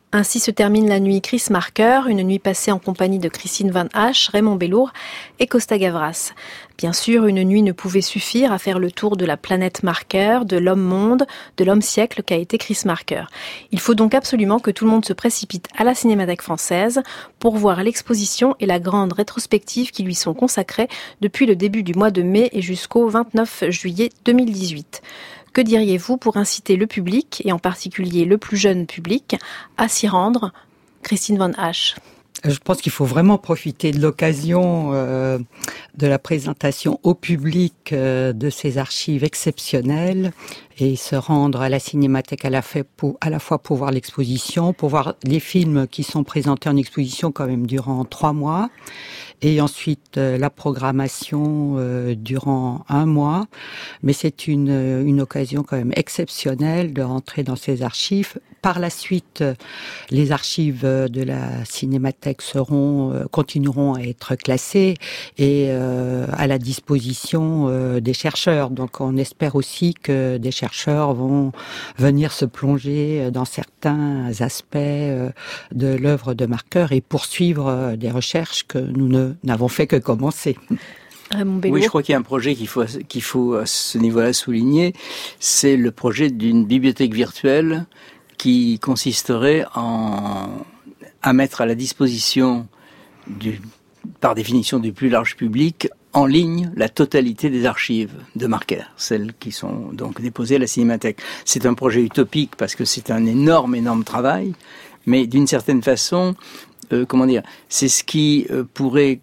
Ainsi se termine la nuit Chris Marker, une nuit passée en compagnie de Christine Van Hache, Raymond Bellour et Costa Gavras. Bien sûr, une nuit ne pouvait suffire à faire le tour de la planète Marker, de l'homme-monde, de l'homme-siècle qu'a été Chris Marker. Il faut donc absolument que tout le monde se précipite à la Cinémathèque française pour voir l'exposition et la grande rétrospective qui lui sont consacrées depuis le début du mois de mai et jusqu'au 29 juillet 2018. Que diriez-vous pour inciter le public, et en particulier le plus jeune public, à s'y rendre? Christine Van Hache. Je pense qu'il faut vraiment profiter de l'occasion de la présentation au public de ces archives exceptionnelles et se rendre à la Cinémathèque à la fois pour voir l'exposition, pour voir les films qui sont présentés en exposition quand même durant 3 mois, et ensuite la programmation durant 1 mois. Mais c'est une occasion quand même exceptionnelle de rentrer dans ces archives. Par la suite, les archives de la Cinémathèque continueront à être classées et à la disposition des chercheurs. Donc on espère aussi que des chercheurs vont venir se plonger dans certains aspects de l'œuvre de Marker et poursuivre des recherches que nous n'avons fait que commencer. Oui, je crois qu'il y a un projet qu'il faut à ce niveau-là souligner, c'est le projet d'une bibliothèque virtuelle qui consisterait à mettre à la disposition par définition du plus large public, en ligne, la totalité des archives de Marker, celles qui sont donc déposées à la Cinémathèque. C'est un projet utopique parce que c'est un énorme travail, mais d'une certaine façon, c'est ce qui pourrait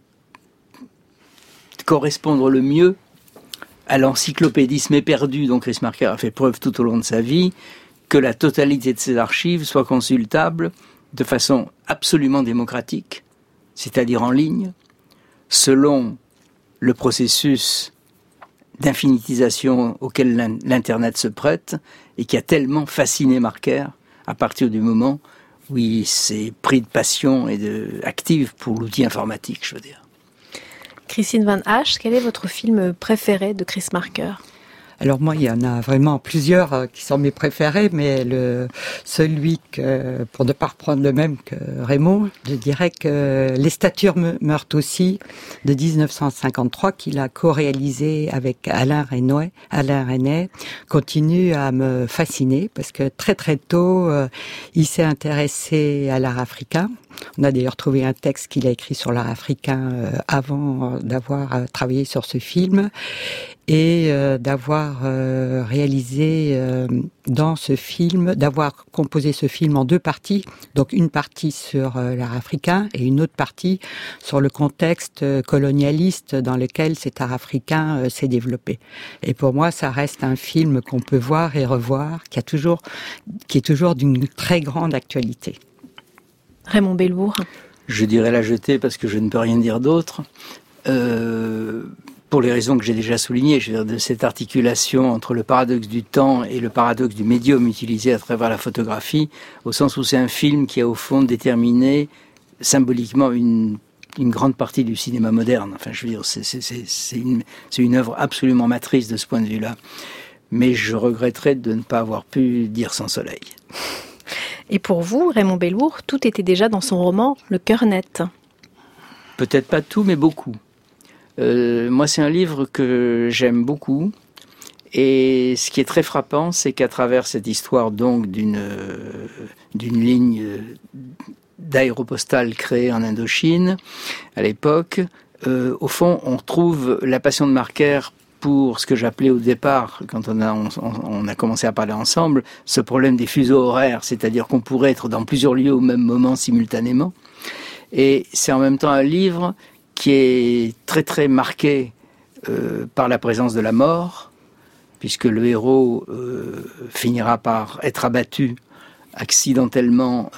correspondre le mieux à l'encyclopédisme éperdu dont Chris Marker a fait preuve tout au long de sa vie, que la totalité de ces archives soit consultable de façon absolument démocratique, c'est-à-dire en ligne, selon le processus d'infinitisation auquel l'Internet se prête et qui a tellement fasciné Marker à partir du moment où il s'est pris de passion et active pour l'outil informatique, je veux dire. Christine Van Hache, quel est votre film préféré de Chris Marker ? Alors moi, il y en a vraiment plusieurs qui sont mes préférés, mais celui que, pour ne pas reprendre le même que Raymond, je dirais que Les Statures meurent aussi, de 1953, qu'il a co-réalisé avec Alain Resnais, continue à me fasciner, parce que très très tôt, il s'est intéressé à l'art africain. On a d'ailleurs trouvé un texte qu'il a écrit sur l'art africain avant d'avoir travaillé sur ce film et d'avoir réalisé dans ce film, d'avoir composé ce film en 2 parties, donc une partie sur l'art africain et une autre partie sur le contexte colonialiste dans lequel cet art africain s'est développé. Et pour moi, ça reste un film qu'on peut voir et revoir, qui est toujours d'une très grande actualité. Raymond Bellour. Je dirais La Jetée parce que je ne peux rien dire d'autre. Pour les raisons que j'ai déjà soulignées, je veux dire, de cette articulation entre le paradoxe du temps et le paradoxe du médium utilisé à travers la photographie, au sens où c'est un film qui a au fond déterminé symboliquement une grande partie du cinéma moderne. Enfin, je veux dire, c'est une œuvre absolument matrice de ce point de vue-là. Mais je regretterais de ne pas avoir pu dire Sans soleil. Et pour vous, Raymond Bellour, tout était déjà dans son roman Le cœur net. Peut-être pas tout, mais beaucoup. Moi, c'est un livre que j'aime beaucoup. Et ce qui est très frappant, c'est qu'à travers cette histoire donc d'une ligne d'aéropostale créée en Indochine, à l'époque, au fond, on retrouve la passion de Marker pour ce que j'appelais au départ, quand on a commencé à parler ensemble, ce problème des fuseaux horaires, c'est-à-dire qu'on pourrait être dans plusieurs lieux au même moment simultanément. Et c'est en même temps un livre qui est très très marqué par la présence de la mort, puisque le héros finira par être abattu accidentellement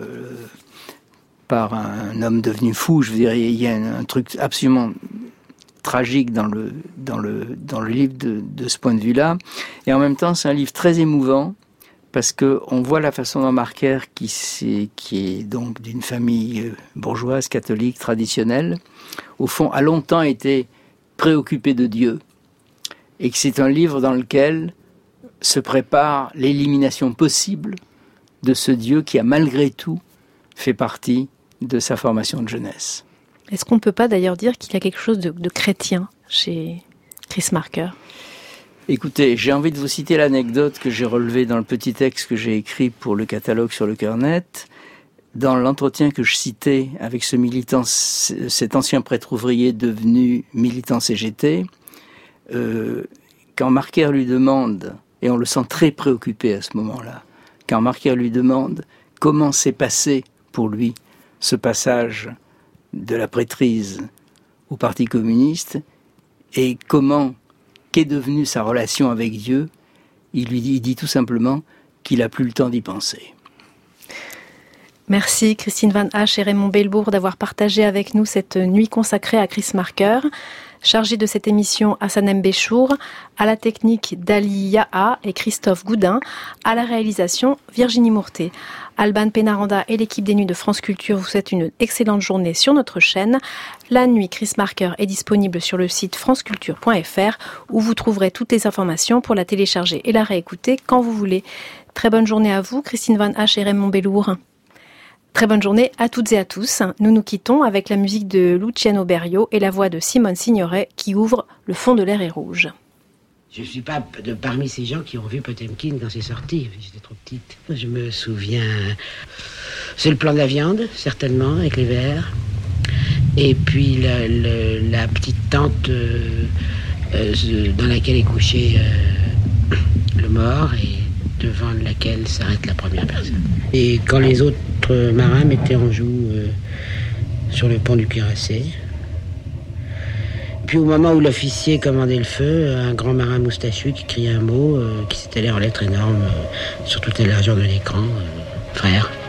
par un homme devenu fou. Je veux dire, il y a un truc absolument tragique dans le livre de ce point de vue-là. Et en même temps, c'est un livre très émouvant parce que on voit la façon dont Marker, qui est donc d'une famille bourgeoise, catholique, traditionnelle, au fond, a longtemps été préoccupé de Dieu. Et que c'est un livre dans lequel se prépare l'élimination possible de ce Dieu qui a malgré tout fait partie de sa formation de jeunesse. Est-ce qu'on ne peut pas d'ailleurs dire qu'il y a quelque chose de chrétien chez Chris Marker ? Écoutez, j'ai envie de vous citer l'anecdote que j'ai relevée dans le petit texte que j'ai écrit pour le catalogue sur le cœur net. Dans l'entretien que je citais avec ce militant, cet ancien prêtre ouvrier devenu militant CGT, quand Marker lui demande, et on le sent très préoccupé à ce moment-là, quand Marker lui demande comment s'est passé pour lui ce passage de la prêtrise au Parti communiste et qu'est devenue sa relation avec Dieu, il dit tout simplement qu'il n'a plus le temps d'y penser. Merci Christine Van Hache et Raymond Belbourg d'avoir partagé avec nous cette nuit consacrée à Chris Marker. Chargé de cette émission, Hassan Béchour, à la technique Dali Yaha et Christophe Goudin, à la réalisation Virginie Mourtet. Alban Pénaranda et l'équipe des Nuits de France Culture vous souhaitent une excellente journée sur notre chaîne. La nuit Chris Marker est disponible sur le site franceculture.fr où vous trouverez toutes les informations pour la télécharger et la réécouter quand vous voulez. Très bonne journée à vous, Christine Van Hache et Raymond Bellour. Très bonne journée à toutes et à tous. Nous nous quittons avec la musique de Luciano Berio et la voix de Simone Signoret qui ouvre Le fond de l'air est rouge. Je ne suis pas parmi ces gens qui ont vu Potemkin quand c'est sorti. J'étais trop petite. Je me souviens... C'est le plan de la viande, certainement, avec les verres. Et puis la petite tente dans laquelle est couché le mort et devant laquelle s'arrête la première personne. Et quand les autres marins mettaient en joue sur le pont du cuirassé. Puis au moment où l'officier commandait le feu, un grand marin moustachu qui criait un mot qui s'étalait en lettres énormes sur toute la largeur de l'écran. Frère.